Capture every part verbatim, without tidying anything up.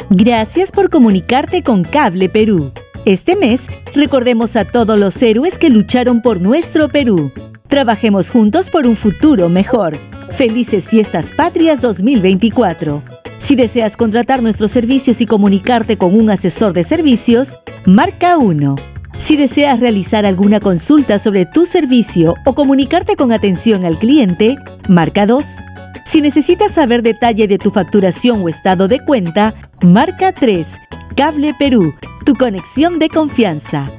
Gracias por comunicarte con Cable Perú. Este mes, recordemos a todos los héroes que lucharon por nuestro Perú. Trabajemos juntos por un futuro mejor. Felices Fiestas Patrias dos mil veinticuatro. Si deseas contratar nuestros servicios y comunicarte con un asesor de servicios, marca uno. Si deseas realizar alguna consulta sobre tu servicio o comunicarte con atención al cliente, marca dos. Si necesitas saber detalle de tu facturación o estado de cuenta, marca tres. Cable Perú, tu conexión de confianza.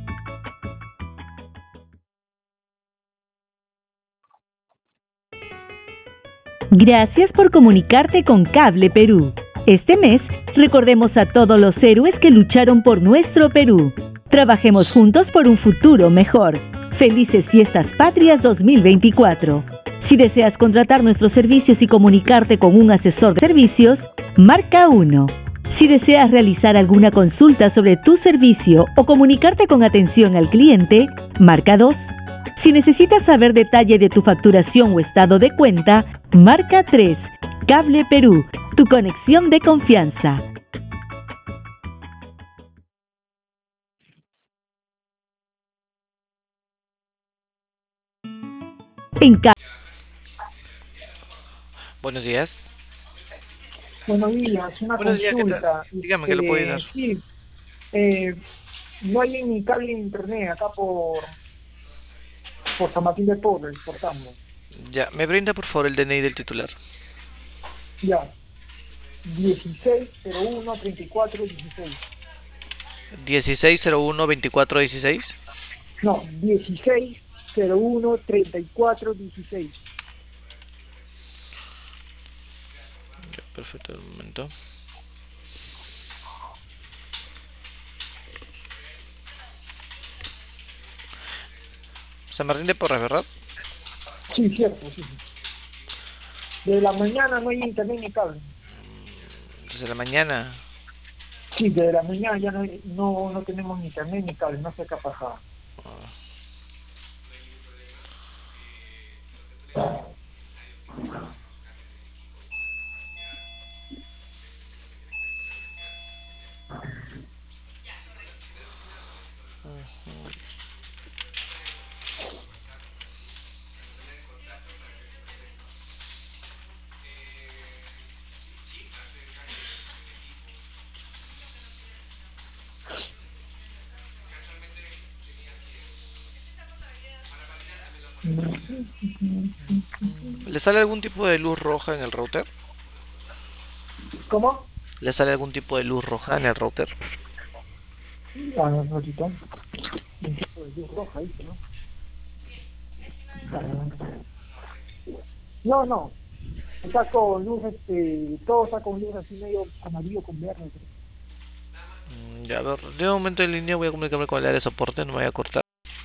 Gracias por comunicarte con Cable Perú. Este mes, recordemos a todos los héroes que lucharon por nuestro Perú. Trabajemos juntos por un futuro mejor. Felices Fiestas Patrias dos mil veinticuatro. Si deseas contratar nuestros servicios y comunicarte con un asesor de servicios, marca uno. Si deseas realizar alguna consulta sobre tu servicio o comunicarte con atención al cliente, marca dos. Si necesitas saber detalle de tu facturación o estado de cuenta, marca tres. Cable Perú, tu conexión de confianza. En ca- Buenos días. Buenos días, una Buenos días, ¿qué tal? consulta. Dígame, ¿qué le puedo ayudar? Sí, eh, no hay ni cable ni internet acá por, por San Martín de Porres, por Tambo. Ya, me brinda por favor el D N I del titular. Ya, dieciséis cero uno treinta y cuatro dieciséis. dieciséis cero uno veinticuatro dieciséis. No, dieciséis cero uno treinta y cuatro dieciséis. Ya, perfecto, un momento. San Martín de Porres, ¿verdad? Sí, cierto, sí. De la mañana no hay internet ni cable. Desde la mañana. Sí, desde la mañana ya no, hay- no, no tenemos ni internet ni cable, no sé qué ha pasado. ¿Le sale algún tipo de luz roja en el router? ¿Cómo? ¿Le sale algún tipo de luz roja en el router? Ah, no, no, Tito. Un tipo de luz roja, dice, ¿no? No, no. Está con luz, este, todo está con luz así medio amarillo con verde. Mm, Ya, a ver, de un momento en línea voy a comunicarme con el área de soporte, no me voy a cortar.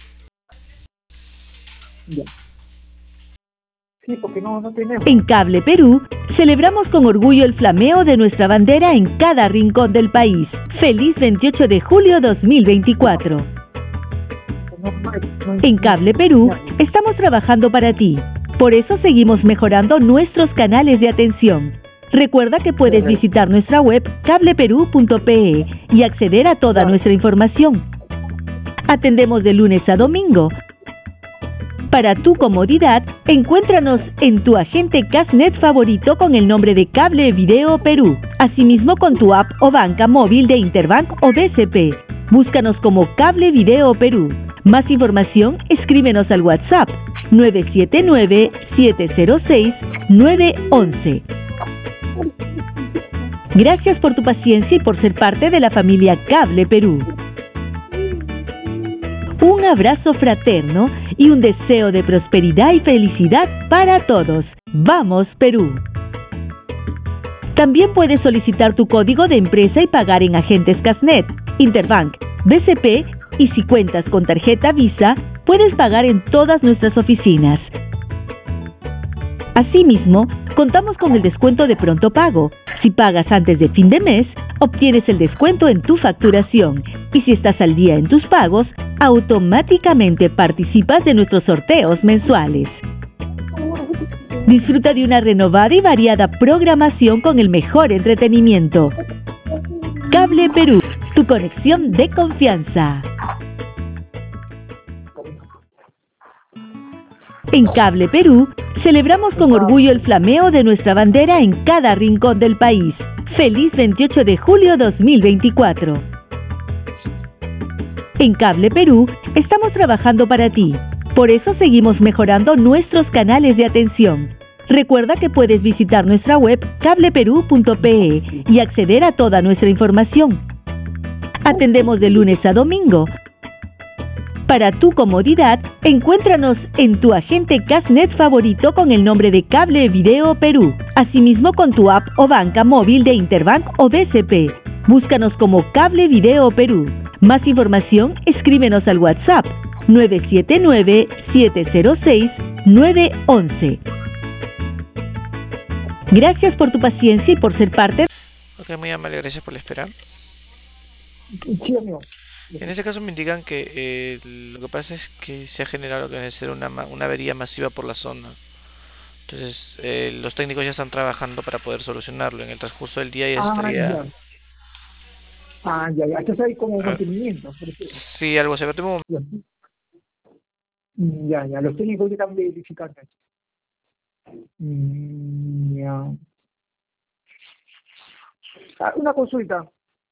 Ya. Sí, porque no, no tenemos. En Cable Perú, celebramos con orgullo el flameo de nuestra bandera en cada rincón del país. Feliz veintiocho de julio dos mil veinticuatro. No, no hay- no hay- En Cable Perú, estamos trabajando para ti. Por eso seguimos mejorando nuestros canales de atención. Recuerda que puedes visitar nuestra web cable perú punto pe y acceder a toda nuestra información. Atendemos de lunes a domingo. Para tu comodidad, encuéntranos en tu agente Casnet favorito con el nombre de Cable Video Perú. Asimismo con tu app o banca móvil de Interbank o B C P. Búscanos como Cable Video Perú. Más información, escríbenos al WhatsApp nueve siete nueve, siete cero seis, nueve uno uno. Gracias por tu paciencia y por ser parte de la familia Cable Perú. Un abrazo fraterno y un deseo de prosperidad y felicidad para todos. ¡Vamos, Perú! También puedes solicitar tu código de empresa y pagar en agentes Casnet, Interbank, B C P y si cuentas con tarjeta Visa, puedes pagar en todas nuestras oficinas. Asimismo, contamos con el descuento de pronto pago. Si pagas antes de fin de mes, obtienes el descuento en tu facturación. Y si estás al día en tus pagos, automáticamente participas de nuestros sorteos mensuales. Disfruta de una renovada y variada programación con el mejor entretenimiento. Cable Perú, tu conexión de confianza. En Cable Perú, celebramos con orgullo el flameo de nuestra bandera en cada rincón del país. ¡Feliz veintiocho de julio dos mil veinticuatro! En Cable Perú, estamos trabajando para ti. Por eso seguimos mejorando nuestros canales de atención. Recuerda que puedes visitar nuestra web cable perú punto pe y acceder a toda nuestra información. Atendemos de lunes a domingo. Para tu comodidad, encuéntranos en tu agente Casnet favorito con el nombre de Cable Video Perú. Asimismo con tu app o banca móvil de Interbank o B C P. Búscanos como Cable Video Perú. Más información, escríbenos al WhatsApp nueve siete nueve, siete cero seis, nueve uno uno. Gracias por tu paciencia y por ser parte. Ok, muy amable, gracias por la espera. Sí, amigo. En este caso me indican que eh, lo que pasa es que se ha generado lo que debe ser una, ma- una avería masiva por la zona. Entonces, eh, los técnicos ya están trabajando para poder solucionarlo. En el transcurso del día ya Ah, estaría... ya. Ah, ya, ya. Entonces hay como Ah, mantenimiento. Por ejemplo. sí, algo se ve. Tengo un- Ya, Mm, ya, ya. Los técnicos ya están verificando eso. Mm, ya. Ah, una consulta.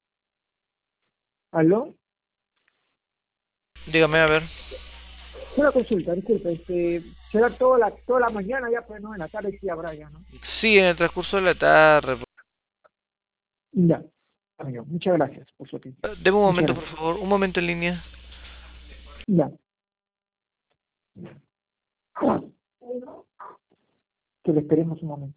¿Aló? Dígame, a ver. Una consulta, disculpe. Este, será toda la, toda la mañana ya, pues no, en la tarde sí habrá ya, ¿no? Sí, en el transcurso de la tarde. Ya. Amigo, muchas gracias por su tiempo. Deme un Muchas momento, por gracias. favor. Un momento en línea. Ya. Que le esperemos un momento.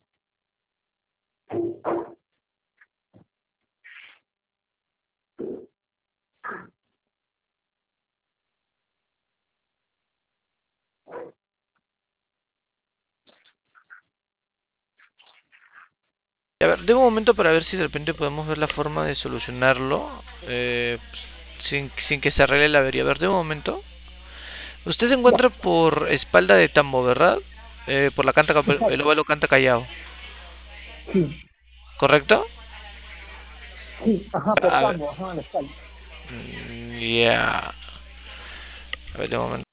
A ver, deme un momento para ver si de repente podemos ver la forma de solucionarlo. eh, sin, sin que se arregle la avería. A ver, deme un momento. Usted se Ya. encuentra por espalda de Tambo, ¿verdad? Eh, por la canta, Cap- el Exacto. óvalo Canta Callao, Sí. ¿correcto? Sí. Ajá, por A ver, Tambo, ajá, la espalda. mm, ya. A ver, de momento.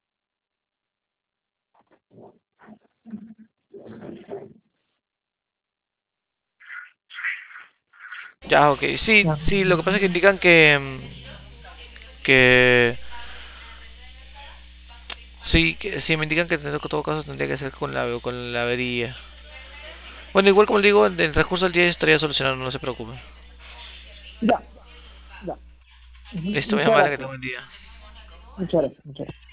Ya, ok. Sí, Ya. sí, lo que pasa es que indican que... mm, que... Sí, que, sí, me indican que en todo caso tendría que ser con la, con la avería. Bueno, igual como le digo, en el transcurso del día estaría solucionando, no se preocupe. Ya. Ya. Ujú. Listo, muy Muchas amable, que tenga gracias. buen día. Muchas gracias. Muchas gracias.